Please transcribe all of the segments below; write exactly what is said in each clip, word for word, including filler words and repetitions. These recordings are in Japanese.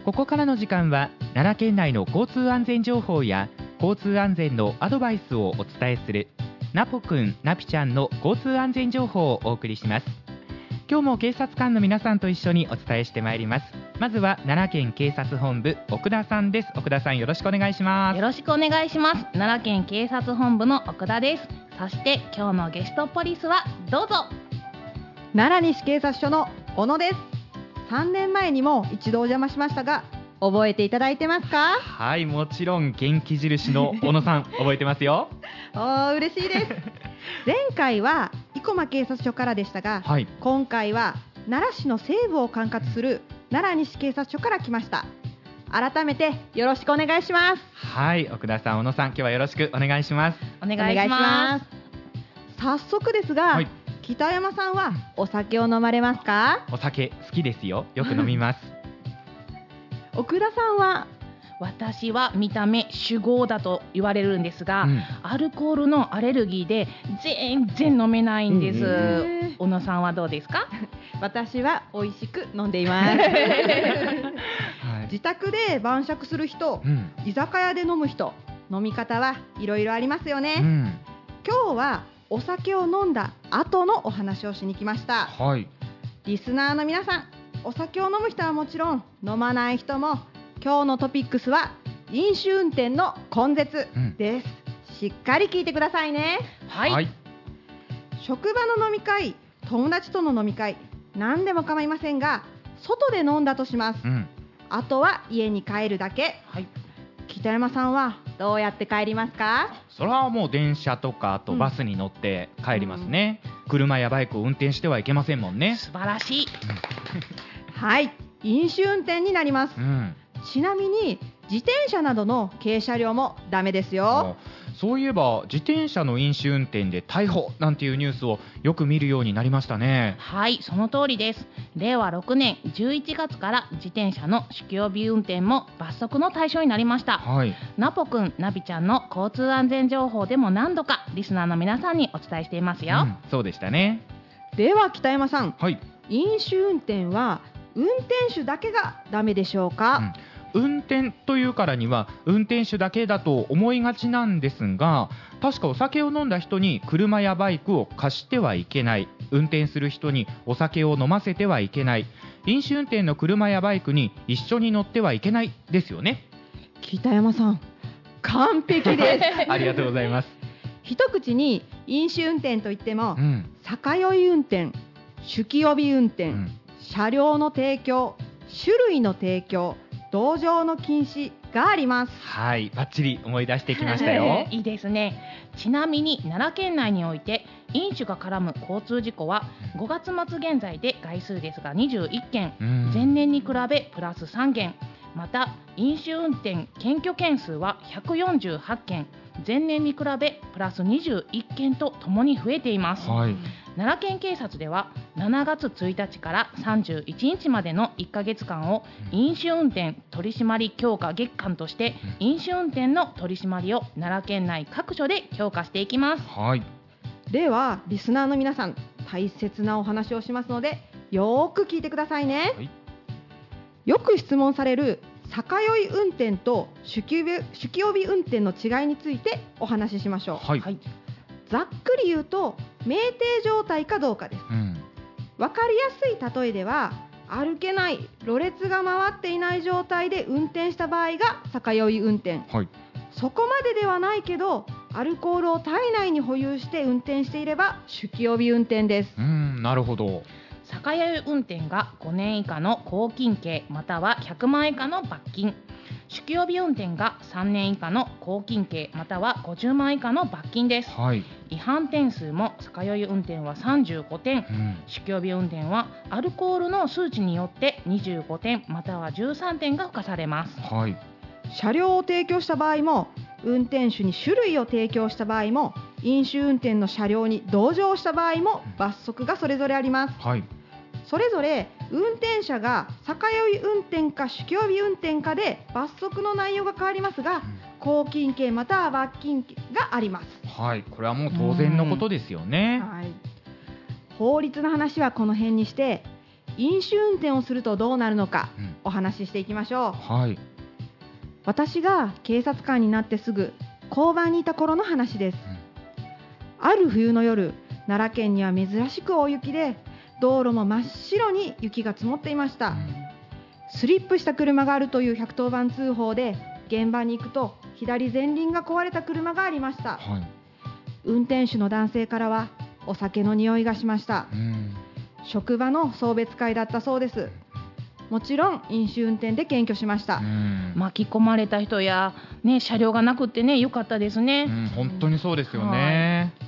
ここからの時間は奈良県内の交通安全情報や交通安全のアドバイスをお伝えするナポくんナピちゃんの交通安全情報をお送りします。今日も警察官の皆さんと一緒にお伝えしてまいります。まずは奈良県警察本部奥田さんです。奥田さん、よろしくお願いします。 よろしくお願いします。奈良県警察本部の奥田です。そして今日のゲストポリスはどうぞ。 奈良西警察署の小野です。さんねんまえにも一度お邪魔しましたが、覚えていただいてますか？ はい、もちろん元気印の小野さん覚えてますよ。 おー、嬉しいです前回は生駒警察署からでしたが、はい、今回は奈良市の西部を管轄する奈良西警察署から来ました。改めてよろしくお願いします。 はい、奥田さん、小野さん、今日はよろしくお願いします。 お願いします。 早速ですが、はい、北山さんはお酒を飲まれますか？ お酒好きですよ。よく飲みます奥田さんは？ 私は見た目酒豪だと言われるんですが、うん、アルコールのアレルギーで全然飲めないんです、うん、小野さんはどうですか？ 私は美味しく飲んでいます、はい、自宅で晩酌する人、うん、居酒屋で飲む人、飲み方はいろいろありますよね、うん、今日はお酒を飲んだ後のお話をしに来ました、はい、リスナーの皆さん、お酒を飲む人はもちろん飲まない人も今日のトピックスは飲酒運転の根絶です、うん、しっかり聞いてくださいね。 はい、はい、 職場の飲み会、友達との飲み会、何でも構いませんが外で飲んだとします、うん、あとは家に帰るだけ、はい、北山さんはどうやって帰りますか？ それはもう電車とかあとバスに乗って帰りますね、うん、車やバイクを運転してはいけませんもんね。 素晴らしいはい、飲酒運転になります、うん、ちなみに自転車などの軽車両もダメですよ。 そういえば自転車の飲酒運転で逮捕なんていうニュースをよく見るようになりましたね。 はい、その通りです。れいわろくねんじゅういちがつから自転車の酒気帯び運転も罰則の対象になりました、はい、ナポくんナビちゃんの交通安全情報でも何度かリスナーの皆さんにお伝えしていますよ、うん、 そうでしたね。 では北山さん、 はい、 飲酒運転は運転手だけがダメでしょうか？うん運転というからには運転手だけだと思いがちなんですが、確かお酒を飲んだ人に車やバイクを貸してはいけない、運転する人にお酒を飲ませてはいけない、飲酒運転の車やバイクに一緒に乗ってはいけないですよね。 北山さん、完璧ですありがとうございます。 一口に飲酒運転といっても、うん、酒酔い運転、酒気帯び運転、うん、車両の提供、種類の提供、同乗の禁止があります。 はい、バッチリ思い出してきましたよいいですね。ちなみに奈良県内において飲酒が絡む交通事故はごがつまつ現在で概数ですがにじゅういっけん、前年に比べプラスさんけん、また飲酒運転検挙件数はひゃくよんじゅうはちけん、前年に比べプラスにじゅういっけんとともに増えています、はい、奈良県警察ではしちがつついたちからさんじゅういちにちまでのいっかげつかんを飲酒運転取締強化月間として飲酒運転の取り締まりを奈良県内各所で強化していきます、 はい、 ではリスナーの皆さん、大切なお話をしますのでよーく聞いてくださいね、はい、よく質問される酒酔い運転と酒気帯び運転の違いについてお話ししましょう、はいはい、ざっくり言うと酩酊状態かどうかです、うん、分かりやすい例えでは歩けない、ろれつが回っていない状態で運転した場合が酒酔い運転、はい、そこまでではないけどアルコールを体内に保有して運転していれば酒気帯び運転です。 うーん、なるほど。 酒酔い運転がごねん以下の拘禁刑またはひゃくまんえん以下の罰金、酒気帯び運転がさんねん以下の拘禁刑またはごじゅうまんえん以下の罰金です、はい、違反点数も酒酔い運転はさんじゅうごてん、うん、酒気帯び運転はアルコールの数値によってにじゅうごてんまたはじゅうさんてんが付加されます、 はい、車両を提供した場合も運転手に種類を提供した場合も飲酒運転の車両に同乗した場合も罰則がそれぞれあります、はい、それぞれ運転者が酒酔い運転か酒気帯び運転かで罰則の内容が変わりますが、拘禁刑または罰金があります。 はい、これはもう当然のことですよね。 はい、法律の話はこの辺にして飲酒運転をするとどうなるのか、 うん、 お話ししていきましょう。 はい。 私が警察官になってすぐ交番にいた頃の話です、うん、ある冬の夜、奈良県には珍しく大雪で道路も真っ白に雪が積もっていました、うん、スリップした車があるというひゃくとおばん通報で現場に行くと左前輪が壊れた車がありました、はい、運転手の男性からはお酒の匂いがしました、うん、職場の送別会だったそうです。もちろん飲酒運転で検挙しました、うん、 巻き込まれた人や、ね、車両がなくってね、良かったですね、 うん、本当にそうですよね、 はい、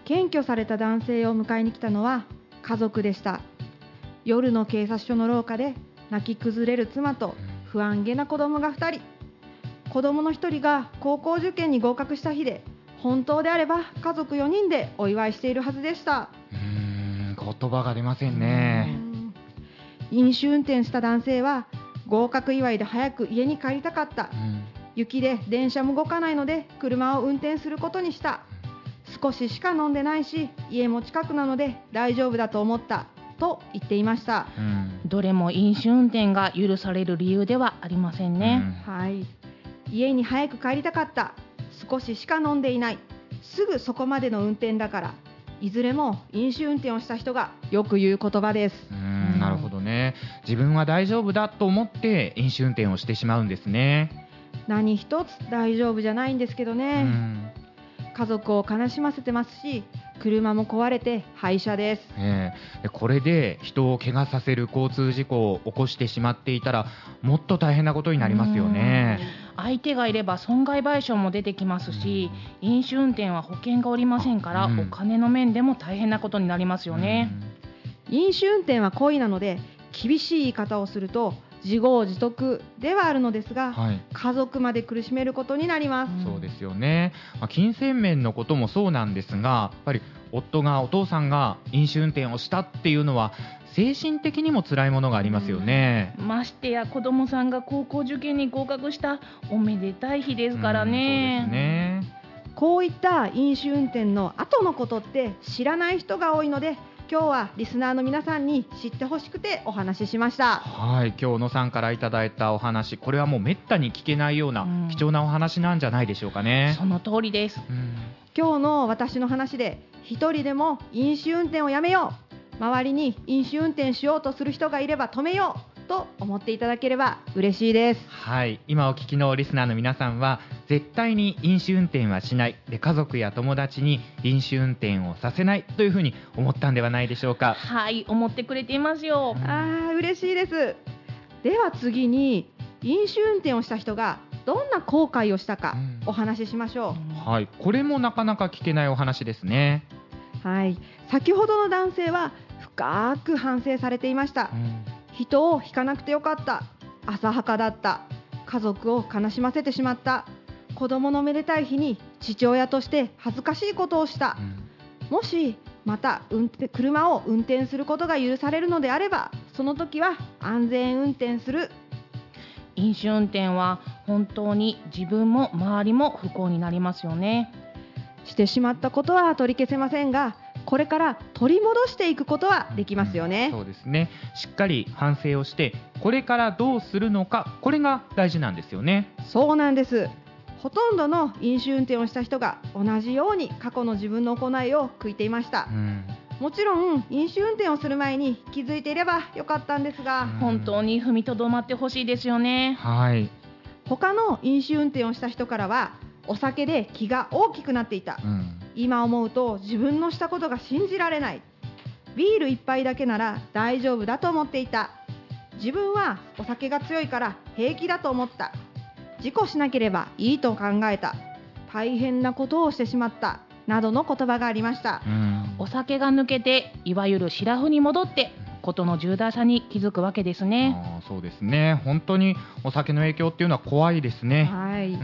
検挙された男性を迎えに来たのは家族でした。夜の警察署の廊下で泣き崩れる妻と不安げな子供がふたり、子供のひとりが高校受験に合格した日で、本当であれば家族よにんでお祝いしているはずでした。 うーん、言葉が出ませんね。 飲酒運転した男性は合格祝いで早く家に帰りたかった、うん、雪で電車も動かないので車を運転することにした、少ししか飲んでないし家も近くなので大丈夫だと思ったと言っていました、 うん、どれも飲酒運転が許される理由ではありませんね、 うん、はい、家に早く帰りたかった、少ししか飲んでいない、すぐそこまでの運転だから、いずれも飲酒運転をした人がよく言う言葉です。 うーん、なるほどね。自分は大丈夫だと思って飲酒運転をしてしまうんですね。 何一つ大丈夫じゃないんですけどね。うん、家族を悲しませてますし、車も壊れて廃車です、 えー、これで人を怪我させる交通事故を起こしてしまっていたらもっと大変なことになりますよね。 相手がいれば損害賠償も出てきますし、飲酒運転は保険がおりませんから、うん、お金の面でも大変なことになりますよね、 うん、飲酒運転は故意なので厳しい言い方をすると自業自得ではあるのですが、はい、家族まで苦しめることになります、 うん、そうですよね、まあ、金銭面のこともそうなんですが、やっぱり夫がお父さんが飲酒運転をしたっていうのは精神的にも辛いものがありますよね、 うん、ましてや子供さんが高校受験に合格したおめでたい日ですからね、 うん、そうですね。こういった飲酒運転の後のことって知らない人が多いので、今日はリスナーの皆さんに知ってほしくてお話ししました。 はい、今日小野さんからいただいたお話、これはもうめったに聞けないような貴重なお話なんじゃないでしょうかね、 うん、その通りです、うん、 今日の私の話で一人でも飲酒運転をやめよう、周りに飲酒運転しようとする人がいれば止めようと思っていただければ嬉しいです。 はい、今お聞きのリスナーの皆さんは絶対に飲酒運転はしないで、家族や友達に飲酒運転をさせないというふうに思ったんではないでしょうか。 はい、思ってくれていますよ。 あー、嬉しいです。では次に飲酒運転をした人がどんな後悔をしたかお話ししましょう、 うん、はい、これもなかなか聞けないお話ですね。 はい、先ほどの男性は深く反省されていました、うん、人を引かなくてよかった、浅はかだった、家族を悲しませてしまった、子供のめでたい日に父親として恥ずかしいことをした、うん、もしまた運転車を運転することが許されるのであれば、その時は安全運転する。 飲酒運転は本当に自分も周りも不幸になりますよね。 してしまったことは取り消せませんが、これから取り戻していくことはできますよね、 うん、そうですね。しっかり反省をしてこれからどうするのか、これが大事なんですよね。 そうなんです。ほとんどの飲酒運転をした人が同じように過去の自分の行いを悔いていました、うん、もちろん飲酒運転をする前に気づいていればよかったんですが、うん、 本当に踏みとどまってほしいですよね。 はい、 他の飲酒運転をした人からはお酒で気が大きくなっていた、うん、今思うと自分のしたことが信じられない、ビール一杯だけなら大丈夫だと思っていた、自分はお酒が強いから平気だと思った、事故しなければいいと考えた、大変なことをしてしまったなどの言葉がありました、 うん、お酒が抜けていわゆるシラフに戻ってことの重大さに気づくわけですね。 あ、そうですね。本当にお酒の影響っていうのは怖いですね。 はい、うん、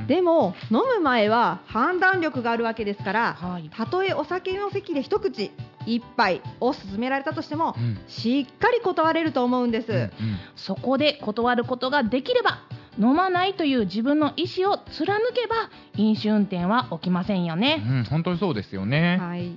でも飲む前は判断力があるわけですから、はい、たとえお酒の席で一口一杯を勧められたとしても、うん、しっかり断れると思うんです、うんうん、 そこで断ることができれば飲まないという自分の意思を貫けば飲酒運転は起きませんよね、 うん、本当にそうですよね、 はい、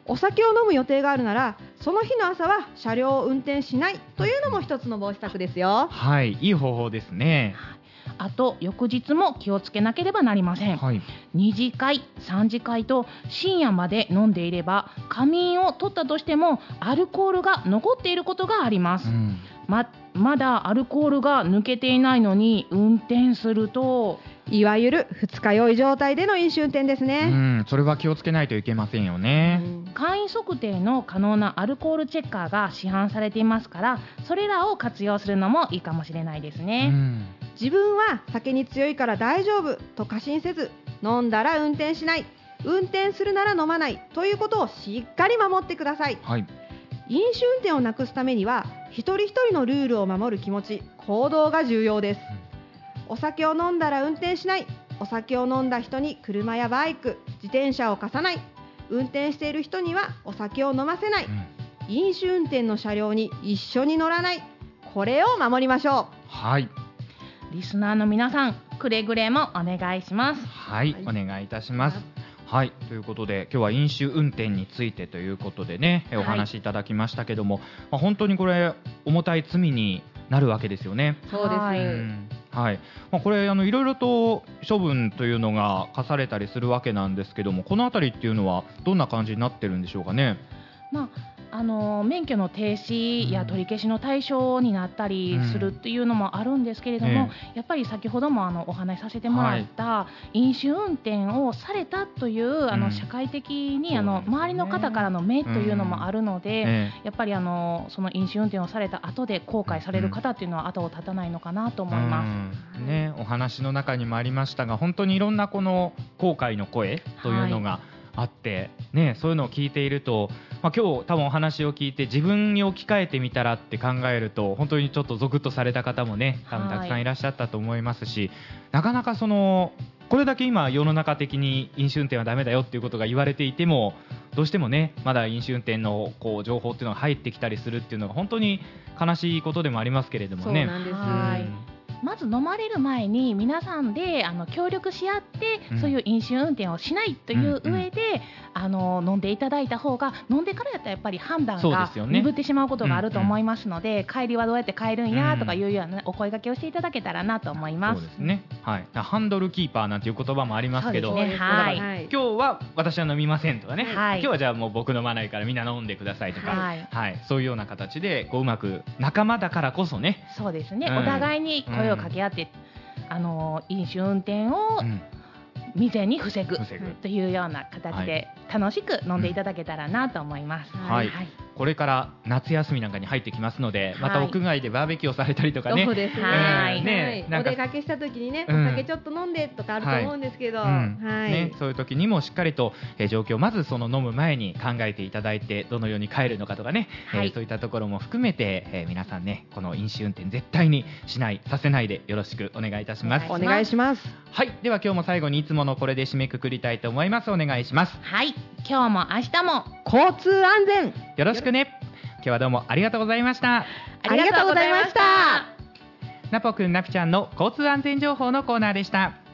お酒を飲む予定があるならその日の朝は車両を運転しないというのも一つの防止策ですよ。 はい、いい方法ですね。 あと翌日も気をつけなければなりません、はい、に次会さん次会と深夜まで飲んでいれば仮眠を取ったとしてもアルコールが残っていることがあります、うん、ま, まだアルコールが抜けていないのに運転するといわゆる二日酔い状態での飲酒運転ですね。 うん、それは気をつけないといけませんよね、 うん、簡易測定の可能なアルコールチェッカーが市販されていますからそれらを活用するのもいいかもしれないですね、うん、 自分は酒に強いから大丈夫と過信せず飲んだら運転しない運転するなら飲まないということをしっかり守ってください、はい、飲酒運転をなくすためには一人一人のルールを守る気持ち行動が重要です、うんお酒を飲んだら運転しない。お酒を飲んだ人に車やバイク、自転車を貸さない。運転している人にはお酒を飲ませない、うん、飲酒運転の車両に一緒に乗らない。これを守りましょう。 はい。 リスナーの皆さん、くれぐれもお願いします。 はい、はい、お願いいたします。はい、ということで今日は飲酒運転についてということでね、お話しいただきましたけども、はいまあ、本当にこれ重たい罪になるわけですよね。 そうです、 うんはいまあ、これあのいろいろと処分というのが課されたりするわけなんですけどもこのあたりっていうのはどんな感じになってるんでしょうかね。 まああの免許の停止や取り消しの対象になったりするっていうのもあるんですけれども、うんええ、やっぱり先ほどもあのお話しさせてもらった飲酒運転をされたという、うん、あの社会的にあの周りの方からの目というのもあるので、うんええ、やっぱりあのその飲酒運転をされた後で後悔される方っていうのは後を絶たないのかなと思います、 うんね、お話の中にもありましたが本当にいろんなこの後悔の声というのが、はいあってね、そういうのを聞いていると、まあ、今日多分お話を聞いて自分に置き換えてみたらって考えると本当にちょっとゾクッとされた方もね多分たくさんいらっしゃったと思いますし、はい、なかなかそのこれだけ今世の中的に飲酒運転はダメだよっていうことが言われていてもどうしてもねまだ飲酒運転のこう情報っていうのが入ってきたりするっていうのが本当に悲しいことでもありますけれどもね。 そうなんです、 はいまず飲まれる前に皆さんであの協力し合って、うん、そういう飲酒運転をしないという上で、うんうん、あの飲んでいただいた方が飲んでからやったらやっぱり判断が鈍ってしまうことがあると思いますので、うんうん、帰りはどうやって帰るんやとかいうようなお声掛けをしていただけたらなと思います。 そうですね、はい、ハンドルキーパーなんていう言葉もありますけど、 ねはい、 今日は私は飲みませんとかね、はい、今日はじゃあもう僕飲まないからみんな飲んでくださいとか、はいはい、そういうような形でこううまく仲間だからこそねそうですね、うん、お互いに声を掛け合って、うんあの飲酒運転を未然に防ぐというような形で楽しく飲んでいただけたらなと思います、 うんはいはい、これから夏休みなんかに入ってきますので、はい、また屋外でバーベキューをされたりとかね、 そうですね、はいねはい、お出かけした時にね、うん、お酒ちょっと飲んでとかあると思うんですけど、はいうんはいね、 そういう時にもしっかりと、えー、状況をまずその飲む前に考えていただいてどのように帰るのかとかね、はいえー、そういったところも含めて、えー、皆さんねこの飲酒運転絶対にしないさせないでよろしくお願いいたします。 お願いします。 はい、では今日も最後にいつものこれで締めくくりたいと思います。お願いします。 はい、今日も明日も交通安全よろしくね。今日はどうもありがとうございました。 ありがとうございました。 なぽくんなぴちゃんの交通安全情報のコーナーでした。